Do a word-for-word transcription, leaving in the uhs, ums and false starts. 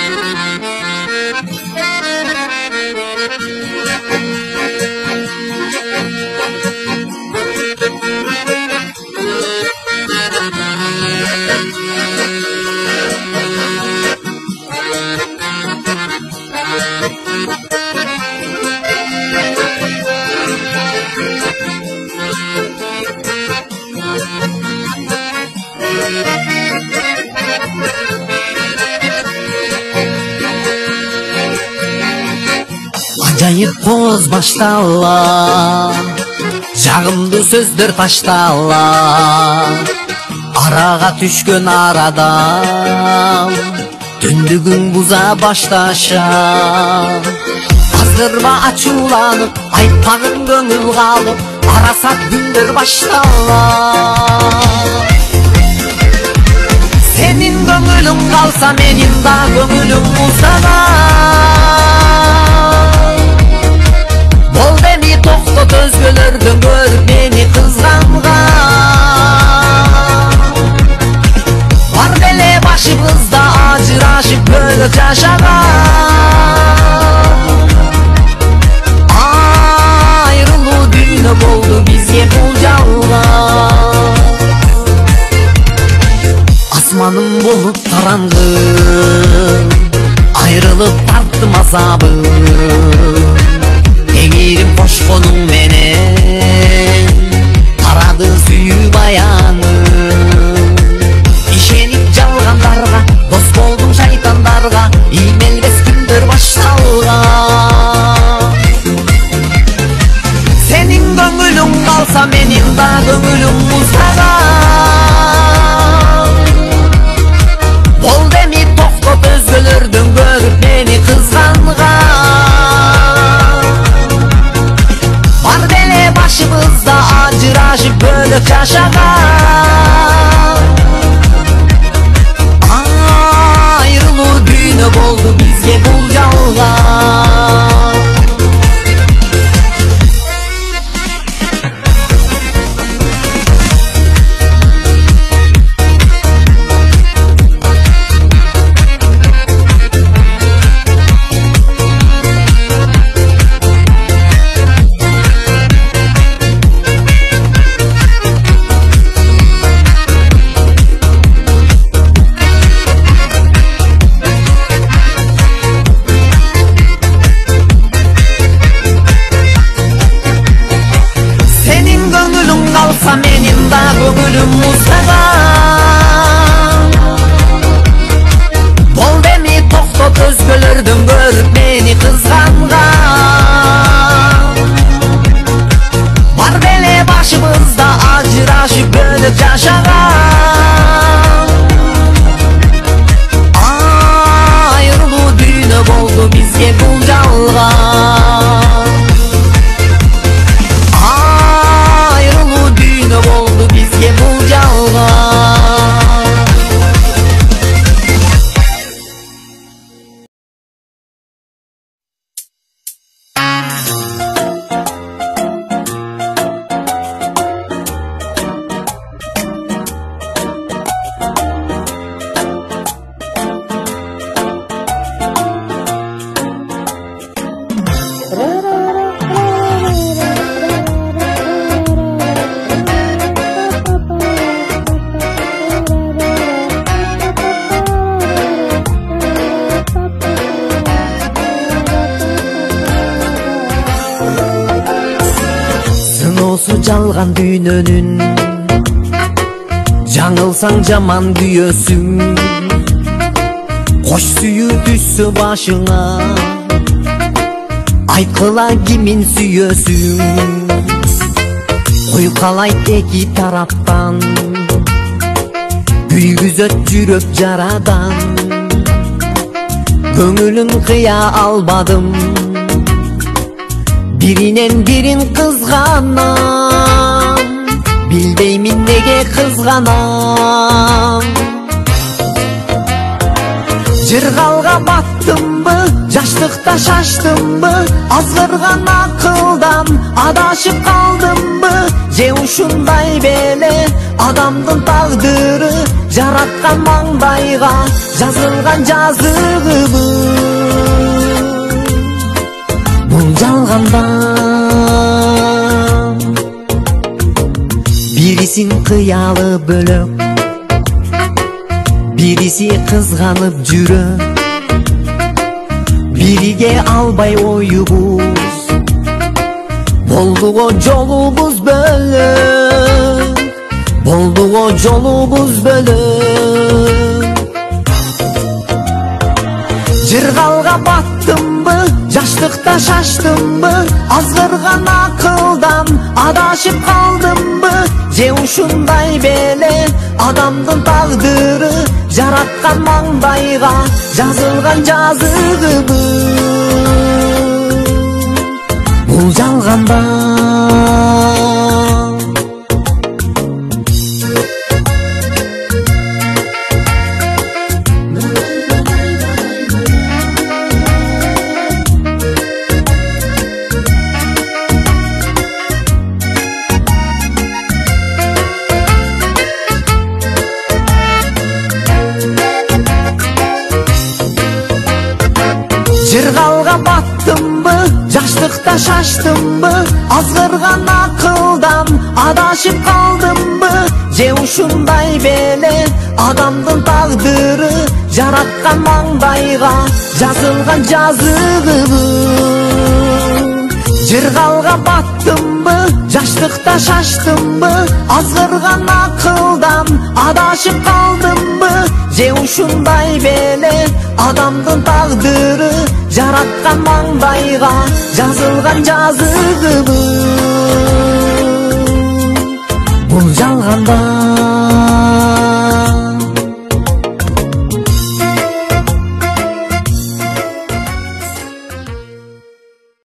Ajayip тоз баштала, жагымдуу сөздөр таштала, арага түшкөн арадан түндүгүң буза башташа. Азгырма ачууланып, айтпагын көңүл калып, арасат күндөр баштала. Сенин көңүлүң калса, менин да көңүлүм муздага. Бол деми токтот өзгөлөрдөн көрүп мени кызганга. Бар беле башыбызда ажырашып бөлөк жашаган. Айрылуу дүйнө болду бизге бул жалган. Асманым болуп караңгы, айрылып тарттым азабын. Теңирим кошконуң менен тарады сүйүү баяным. Ишенип жалгандарга, дос болдуң шайтандарга, иймелбес күндөр башталган. Сенин көңүлүң калса, менин да көңүлүм муздаган. Бол деми токтот өзгөлөрдөн көрүп мени кызганган. Бар беле башыбызда ажырашып бөлөк жашаган. Айрылуу дүйнө болду бизге бул жалган. Менин да көңүлүм муздаган. Бол деми токтот өзгөлөрдөн көрүп мени кызганган. Бар беле башыбызда ажырашып бөлөк жашаган. Айрылуу дүйнө болду бизге бул жалган. Болду бизге бул жалган. Жалган дүйнөнүн жаңылсаң жаман күйөсүң. Кош сүйүү түссө башыңа, айткыла кимин сүйөсүң. Уйкалайт эки тараптан, күйгүзөт жүрөк жарадан. Көңүлүн кыя албадым, биринен бирин кызганам. Билбеймин неге кызганам. Жыргалга баттымбы, жаштыкта шаштымбы, азгырган акылдан адашып калдымбы? Же ушундай беле адамдын тагдыры, жараткан маңдайга жазылган жазыгыбы бул жалгандан бирисин кыялы бөлөк бириси кызганып жүрөк бириге албай оюбуз болдуго жолубуз бөлөк болдуго жолубуз бөлөк жыргалга баттымбы жаштыкта шаштымбы азгырган акылдан адашып калдымбы же ушундай беле адамдын тагдыры жараткан маңдайга жазылган жазыгыбы бул жалгандан жыргалга баттымбы жаштыкта шаштымбы азгырган акылдан адашып калдымбы же ушундай беле адамдын тагдыры жараткан маңдайга жазылган жазыгыбы жыргалга баттымбы жаштыкта шаштымбы азгырган акылдан адашып калдымбы же ушундай беле адамдын тагдыры жараткан маңдайга жазылган жазыгыбы бул жалгандан